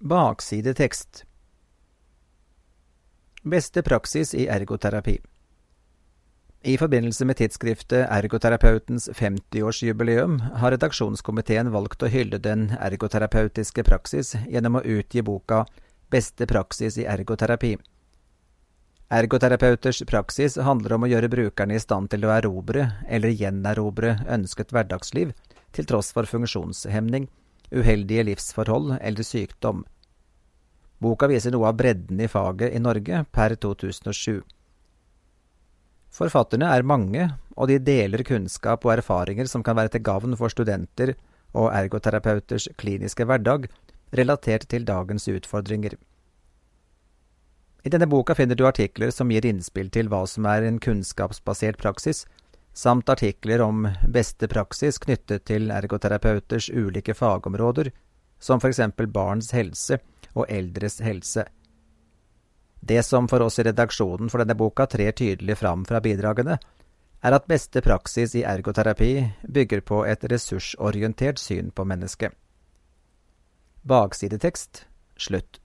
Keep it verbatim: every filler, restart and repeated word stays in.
Baksidetekst. Beste praksis i ergoterapi. I forbindelse med tidsskriftet Ergoterapeutens femti-årsjubileum har redaksjonskomiteen valgt å hylle den ergoterapeutiske praksis gjennom å utgi boka Beste praksis i ergoterapi. Ergoterapeuters praksis handler om å gjøre brukerne i stand til å erobre eller gjenerobre ønsket hverdagsliv til tross for funksjonshemning, uheldige livsforhold eller sykdom. Boka viser noe av bredden i faget i Norge per to tusen og sju. Forfatterne er mange, og de deler kunnskap og erfaringer som kan være til gavn for studenter og ergoterapeuters kliniske hverdag, relatert til dagens utfordringer. I denne boka finner du artikler som gir innspill til hva som er en kunnskapsbasert praksis, samt artikler om beste praksis knyttet til ergoterapeuters ulike fagområder, som for eksempel barns helse og eldres helse. Det som for oss i redaksjonen for denne boka trer tydelig fram fra bidragene, er at beste praksis i ergoterapi bygger på et ressursorientert syn på mennesket. Baksidetekst, slutt.